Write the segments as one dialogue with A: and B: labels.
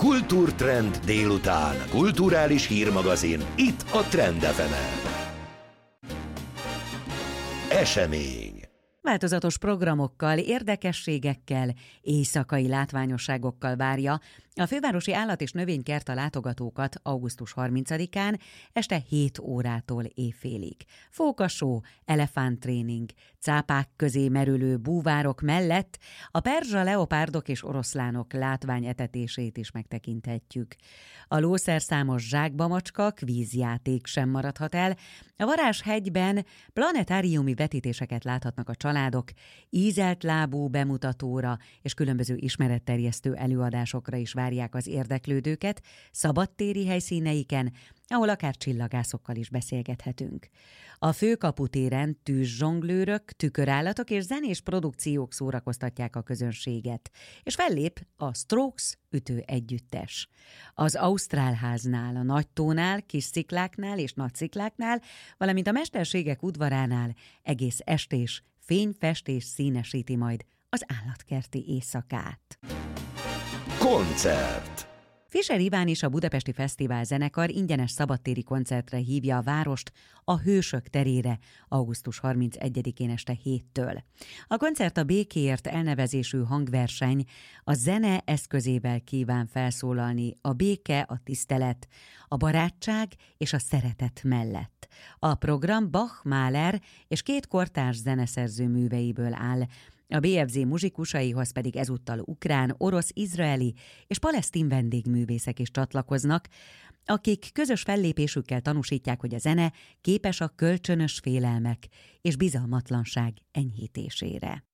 A: Kultúrtrend délután. Kulturális hírmagazin. Itt a Trend FM-en. Esemény.
B: Változatos programokkal, érdekességekkel, éjszakai látványosságokkal várja a Fővárosi Állat- és Növénykert a látogatókat augusztus 30-án este 7 órától éjfélig. Fókasó, elefánttréning, cápák közé merülő búvárok mellett a perzsa, leopárdok és oroszlánok látványetetését is megtekinthetjük. A lószerszámos zsákbamacska kvízjáték sem maradhat el. A Varázshegyben planetáriumi vetítéseket láthatnak a családok, ízelt lábú bemutatóra és különböző ismeretterjesztő előadásokra is várják az érdeklődőket szabadtéri helyszíneiken, ahol akár csillagászokkal is beszélgethetünk. A Főkaputéren tűzzsonglőrök, tükörállatok és zenés produkciók szórakoztatják a közönséget, és fellép a Strokes ütő együttes. Az Ausztrálháznál, a Nagytónál, Kisszikláknál és Nagyszikláknál, valamint a Mesterségek udvaránál egész estés fényfestés színesíti majd az állatkerti éjszakát.
A: Koncert.
B: Fischer Iván és a Budapesti Fesztivál zenekar ingyenes szabadtéri koncertre hívja a várost a Hősök terére augusztus 31-én este 7-től. A koncert a békéért elnevezésű hangverseny a zene eszközével kíván felszólalni a béke, a tisztelet, a barátság és a szeretet mellett. A program Bach, Mahler és 2 kortárs zeneszerző műveiből áll, a BFZ muzsikusaihoz pedig ezúttal ukrán, orosz, izraeli és palesztin vendégművészek is csatlakoznak, akik közös fellépésükkel tanúsítják, hogy a zene képes a kölcsönös félelmek és bizalmatlanság enyhítésére.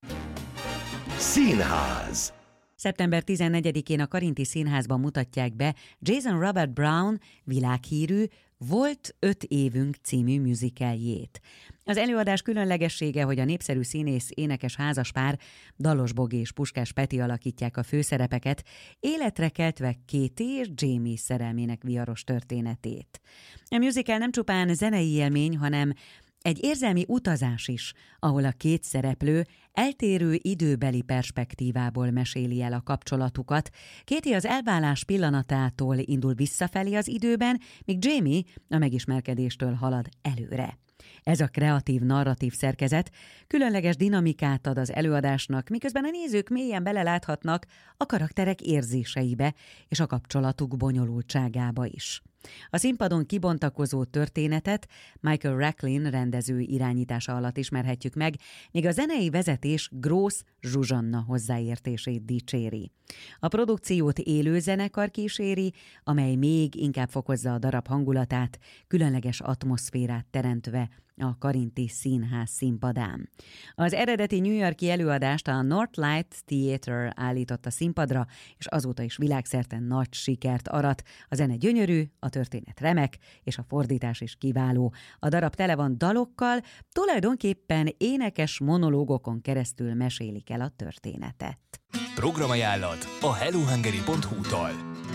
A: Színház.
B: Szeptember 14-én a Karinti Színházban mutatják be Jason Robert Brown világhírű Volt 5 évünk című musicaljét. Az előadás különlegessége, hogy a népszerű színész-énekes házaspár, Dalos Bogi és Puskás Peti alakítják a főszerepeket, életre keltve Katie és Jamie szerelmének viharos történetét. A musical nem csupán zenei élmény, hanem egy érzelmi utazás is, ahol a 2 szereplő eltérő időbeli perspektívából meséli el a kapcsolatukat. Katie az elválás pillanatától indul visszafelé az időben, míg Jamie a megismerkedéstől halad előre. Ez a kreatív narratív szerkezet különleges dinamikát ad az előadásnak, miközben a nézők mélyen beleláthatnak a karakterek érzéseibe és a kapcsolatuk bonyolultságába is. A színpadon kibontakozó történetet Michael Racklin rendező irányítása alatt ismerhetjük meg, míg a zenei vezetés Grósz Zsuzsanna hozzáértését dicséri. A produkciót élő zenekar kíséri, amely még inkább fokozza a darab hangulatát, különleges atmoszférát teremtve a Karinti Színház színpadán. Az eredeti New York-i előadást a Northlight Theatre állította színpadra, és azóta is világszerte nagy sikert arat. A zene gyönyörű, a történet remek, és a fordítás is kiváló. A darab tele van dalokkal, tulajdonképpen énekes monológokon keresztül mesélik el a történetet.
C: Programajánlat a hellohungary.hu-tól.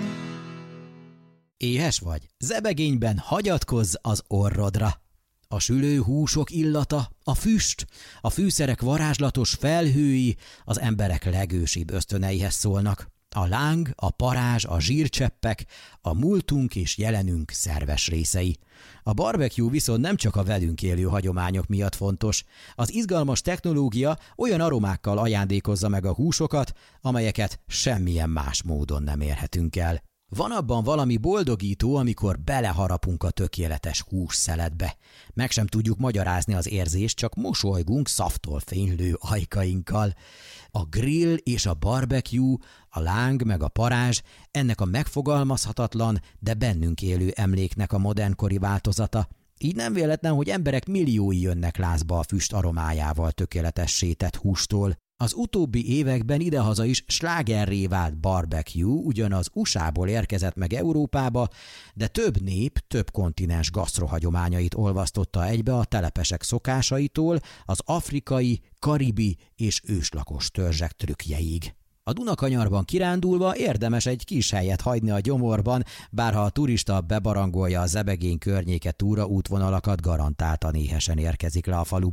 D: Éhes vagy? Zebegényben hagyatkozz az orrodra. A sülő húsok illata, a füst, a fűszerek varázslatos felhői az emberek legősibb ösztöneihez szólnak. A láng, a parázs, a zsírcseppek, a múltunk és jelenünk szerves részei. A barbecue viszont nem csak a velünk élő hagyományok miatt fontos. Az izgalmas technológia olyan aromákkal ajándékozza meg a húsokat, amelyeket semmilyen más módon nem érhetünk el. Van abban valami boldogító, amikor beleharapunk a tökéletes hússzeletbe. Meg sem tudjuk magyarázni az érzést, csak mosolygunk szavtól fénylő ajkainkkal. A grill és a barbecue, a láng meg a parázs ennek a megfogalmazhatatlan, de bennünk élő emléknek a modernkori változata. Így nem véletlen, hogy emberek milliói jönnek lázba a füst aromájával tökéletessé tett hústól. Az utóbbi években idehaza is slágerré vált barbecue ugyan az USA-ból érkezett meg Európába, de több nép, több kontinens gasztrohagyományait olvasztotta egybe a telepesek szokásaitól az afrikai, karibi és őslakos törzsek trükkjeig. A Dunakanyarban kirándulva érdemes egy kis helyet hagyni a gyomorban, bár ha a turista bebarangolja a Zebegény környéke túraútvonalakat, garantáltan éhesen érkezik le a faluba.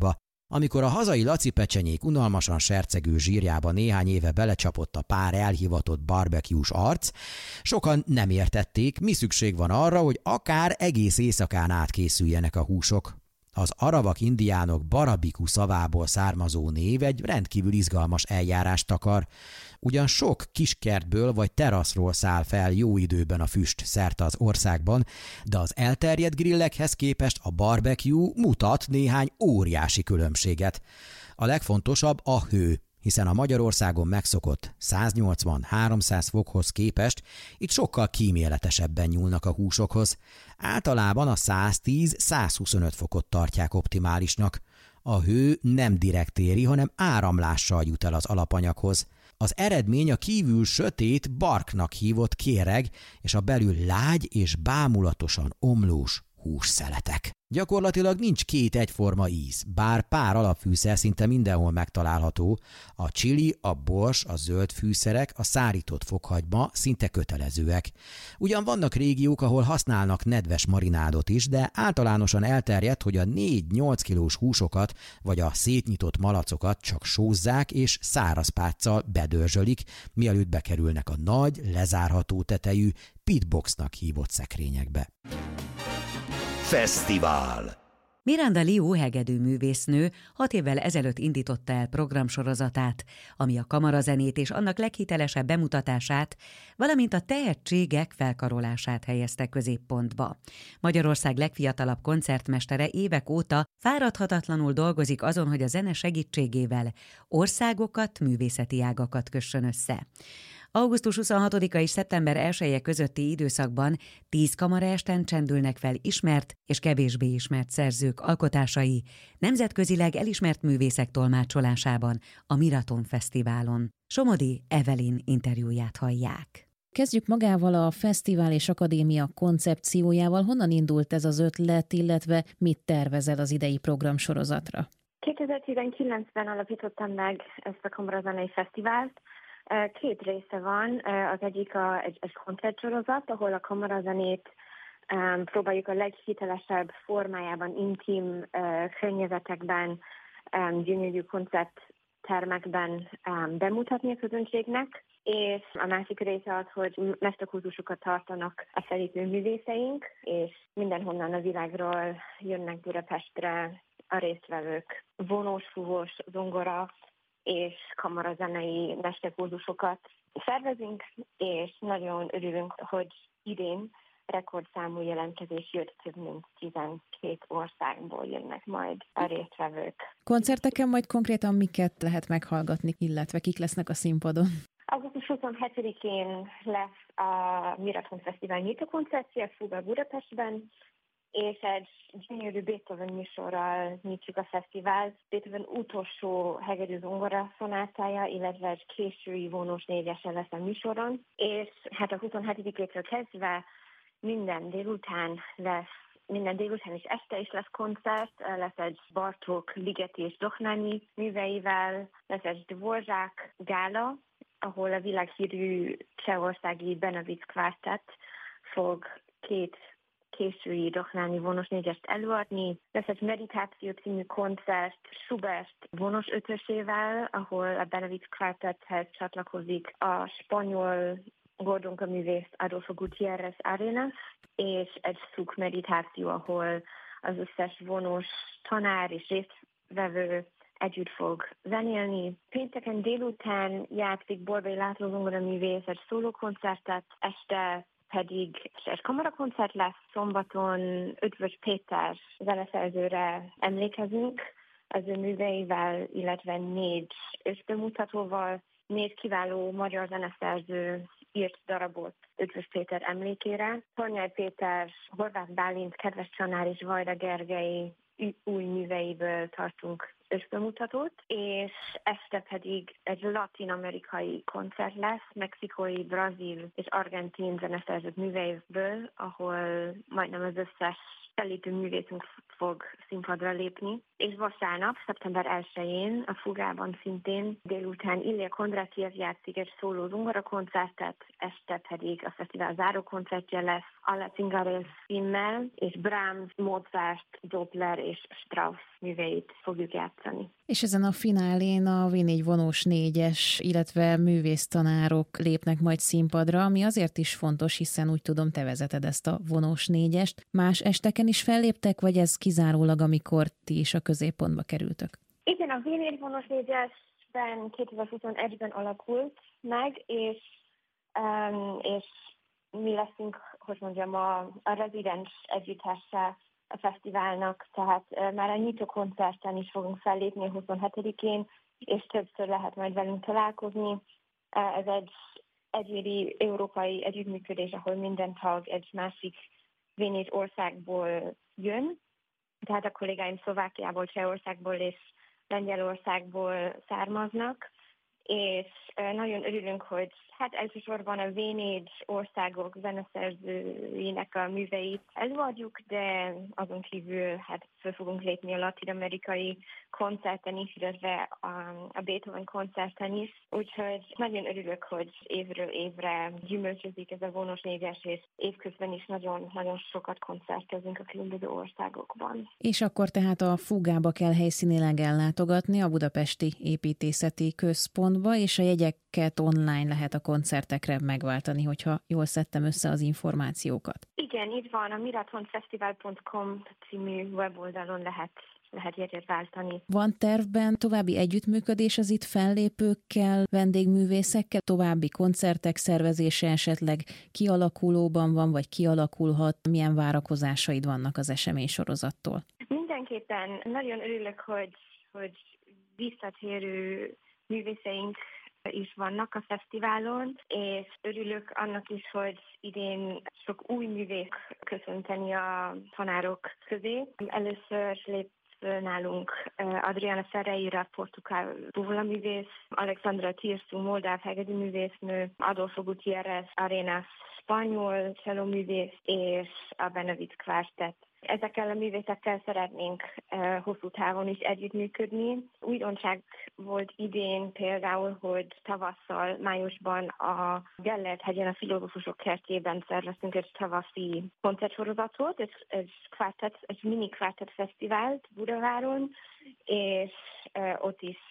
D: Amikor a hazai lacipecsenyék unalmasan sercegő zsírjába néhány éve belecsapott a pár elhivatott barbecue-s arc, sokan nem értették, mi szükség van arra, hogy akár egész éjszakán átkészüljenek a húsok. Az arawak indiánok barabiku szavából származó név egy rendkívül izgalmas eljárást takar, ugyan sok kiskertből vagy teraszról száll fel jó időben a füst szerte az országban, de az elterjedt grillekhez képest a barbecue mutat néhány óriási különbséget. A legfontosabb a hő, hiszen a Magyarországon megszokott 180-300 fokhoz képest itt sokkal kíméletesebben nyúlnak a húsokhoz. Általában a 110-125 fokot tartják optimálisnak. A hő nem direkt éri, hanem áramlással jut el az alapanyaghoz. Az eredmény a kívül sötét, barknak hívott kéreg, és a belül lágy és bámulatosan omlós hússzeletek. Gyakorlatilag nincs két egyforma íz, bár pár alapfűszer szinte mindenhol megtalálható, a chili, a bors, a zöld fűszerek, a szárított fokhagyma szinte kötelezőek. Ugyan vannak régiók, ahol használnak nedves marinádot is, de általánosan elterjedt, hogy a 4-8 kilós húsokat vagy a szétnyitott malacokat csak sózzák és száraz páccal bedörzsölik, mielőtt bekerülnek a nagy, lezárható tetejű pitboxnak hívott szekrényekbe.
A: Fesztivál.
B: Miranda Liu hegedűművésznő 6 évvel ezelőtt indította el programsorozatát, ami a kamarazenét és annak leghitelesebb bemutatását, valamint a tehetségek felkarolását helyezte középpontba. Magyarország legfiatalabb koncertmestere évek óta fáradhatatlanul dolgozik azon, hogy a zene segítségével országokat, művészeti ágakat kössön össze. Augusztus 26-a és szeptember 1-e közötti időszakban 10 kamaraesten csendülnek fel ismert és kevésbé ismert szerzők alkotásai, nemzetközileg elismert művészek tolmácsolásában a Miraton Fesztiválon. Somodi Evelyn interjúját hallják.
E: Kezdjük magával a fesztivál és akadémia koncepciójával. Honnan indult ez az ötlet, illetve mit tervezel az idei programsorozatra?
F: 2019-ben alapítottam meg ezt a kamarazenei fesztivált. 2 része van, az egyik egy koncertsorozat, ahol a kamarazenét próbáljuk a leghitelesebb formájában, intim környezetekben, gyönyörű koncerttermekben bemutatni a közönségnek, és a másik része az, hogy mesterkurzusokat tartanak a felépő művészeink, és mindenhonnan a világról jönnek Budapestre a résztvevők. Vonós, fúvós, zongora és kamarazenei mesterkurzusokat szervezünk, és nagyon örülünk, hogy idén rekordszámú jelentkezés jött, több mint 12 országból jönnek majd a résztvevők.
E: Koncerteken majd konkrétan miket lehet meghallgatni, illetve kik lesznek a színpadon?
F: Augusztus 27-én lesz a Miraton Fesztivál nyitókoncertje Fuga Budapestben, és egy gyönyörű Beethoven műsorral nyitjuk a fesztivált. Beethoven utolsó hegedű zongora szonátája, illetve egy késői vonós 4-ese lesz a műsoron. És hát a 27-től kezdve minden délután és este is lesz koncert, lesz egy Bartók, Ligeti és Dohnányi műveivel, lesz egy Dvorak gála, ahol a világhírű csehországi Benavic Quartet fog 2 késői Dohnányi vonós 4-est előadni. Lesz egy Meditáció című koncert Schubert vonós 5-ösével, ahol a Benavic Quartethez csatlakozik a spanyol Gordonka művész Adolfo Gutiérrez Arenas, és egy szuk meditáció, ahol az összes vonós tanár és résztvevő együtt fog zenélni. Pénteken délután játszik Borbély László zongoraművész egy szólókoncertet, este pedig egy kamarakoncert lesz, szombaton Ötvös Péter zeneszerzőre emlékezünk az ő műveivel, illetve 4 összbemutatóval. 4 kiváló magyar zeneszerző írt darabot Ötvös Péter emlékére. Tornyai Péter, Horváth Bálint, Kedves Csanár és Vajda Gergely új műveiből tartunk összbemutatót, és este pedig egy latin-amerikai koncert lesz, mexikói, brazil és argentin zeneszerzők műveiből, ahol majdnem az összes fellépő művészünk fog színpadra lépni, és vasárnap, szeptember 1-én a Fugában szintén délután Ilya Kondratiev játszik egy szóló zongorakoncertet, este pedig a fesztivál zárókoncertje lesz Alla Cingares címmel, és Brahms, Mozart, Doppler és Strauss műveit fogjuk játszani.
E: És ezen a finálén a V4 vonós 4-es, illetve művésztanárok lépnek majd színpadra, ami azért is fontos, hiszen úgy tudom, te vezeted ezt a vonós 4-est. Más esteken is felléptek, vagy ez kizárólag, amikor ti is a középpontba kerültök?
F: Igen, a V4 vonós 4-esben 2021-ben alakult meg, és mi leszünk, hogy mondjam, a rezidens együttese a fesztiválnak, tehát már a nyitó koncerten is fogunk fellépni a 27-én, és többször lehet majd velünk találkozni. Ez egy egyéri európai együttműködés, ahol minden tag egy másik V4 országból jön, tehát a kollégáim Szlovákiából, Csehországból és Lengyelországból származnak, és nagyon örülünk, hogy elsősorban a V4 országok zeneszerzőinek a műveit előadjuk, de azon kívül föl fogunk lépni a latin-amerikai koncerten is, illetve a Beethoven koncerten is. Úgyhogy nagyon örülök, hogy évről évre gyümölcsözik ez a vonós 4-es, és évközben is nagyon sokat koncertezünk a különböző országokban.
E: És akkor tehát a Fugába kell helyszínileg ellátogatni, a Budapesti Építészeti Központba, és a jegyeket online lehet a koncertekre megváltani, hogyha jól szedtem össze az információkat.
F: Igen, itt van, a mirathonfestival.com című weboldalon lehet jegyet váltani.
E: Van tervben további együttműködés az itt fellépőkkel, vendégművészekkel, további koncertek szervezése esetleg kialakulóban van, vagy kialakulhat? Milyen várakozásaid vannak az eseménysorozattól?
F: Mindenképpen nagyon örülök, hogy visszatérő művészeink is vannak a fesztiválon, és örülök annak is, hogy idén sok új művész köszönteni a tanárok közé. Először lép nálunk Adriana Ferreira, portugál művész, Alexandra Tirsu, moldáv hegedű művésznő, Adolfo Gutierrez, Arenas, spanyol celloművész, és a Benevit Quartet. Ezekkel a művészekkel szeretnénk hosszú távon is együttműködni. Újdonság volt idén például, hogy tavasszal, májusban a Gellert-hegyen a Filozófusok kertjében szerveztünk egy tavaszi koncertsorozatot, egy mini quartet fesztivált Budaváron, és ott is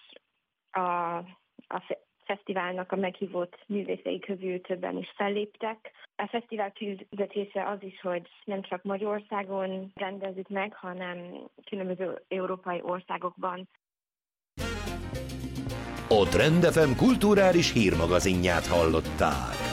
F: a fesztiválnak a meghívott művészei közül többen is felléptek. A fesztivál küldetése az is, hogy nem csak Magyarországon rendezzük meg, hanem különböző európai országokban.
A: A Trend FM kulturális hírmagazinját hallották.